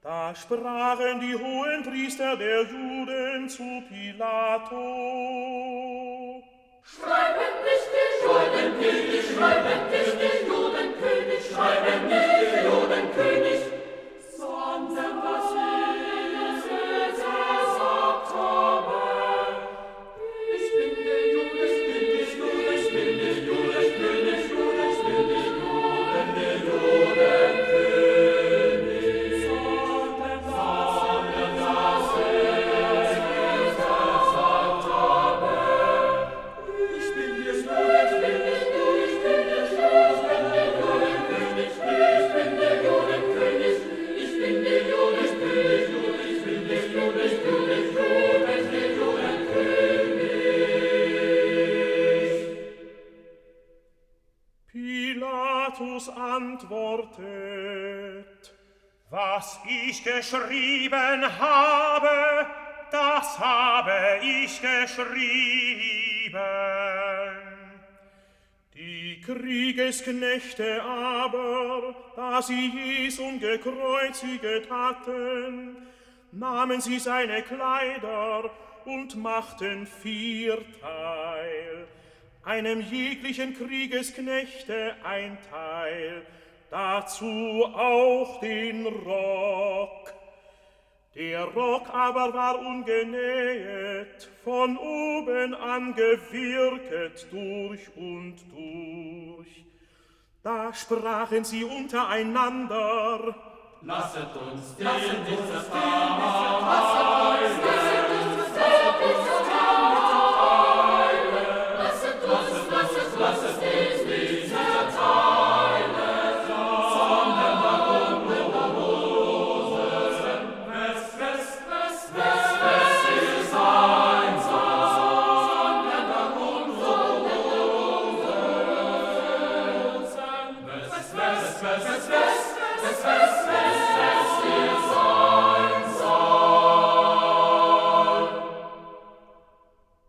Da sprachen die Hohenpriester der Juden zu Pilato: Schreiben nicht die Judenkönig, schreiben nicht die Judenkönig, schreiben nicht die Judenkönig, sondern was Jesus gesagt habe. Ich bin der Jude, ich bin der Jude, ich bin der Jude, ich bin der Jude, ich bin der Jude, der Judenkönig, sondern was Jesus gesagt habe. Ich bin der Jude, ich bin der Jude, ich bin der Jude, ich bin der Judenkönig, ich bin der Jude, ich bin der Jude, ich bin der Jude, ich bin der Jude, ich bin der Judenkönig. Pilatus antwortet: Was ich geschrieben habe, das habe ich geschrieben. Die Kriegesknechte aber, da sie Jesum gekreuziget hatten, nahmen sie seine Kleider und machten 4 Teil, einem jeglichen Kriegesknechte ein Teil, dazu auch den Rock. Der Rock aber war ungenähet, von oben an gewirket durch und durch. Da sprachen sie untereinander: Lasset uns den Lasset uns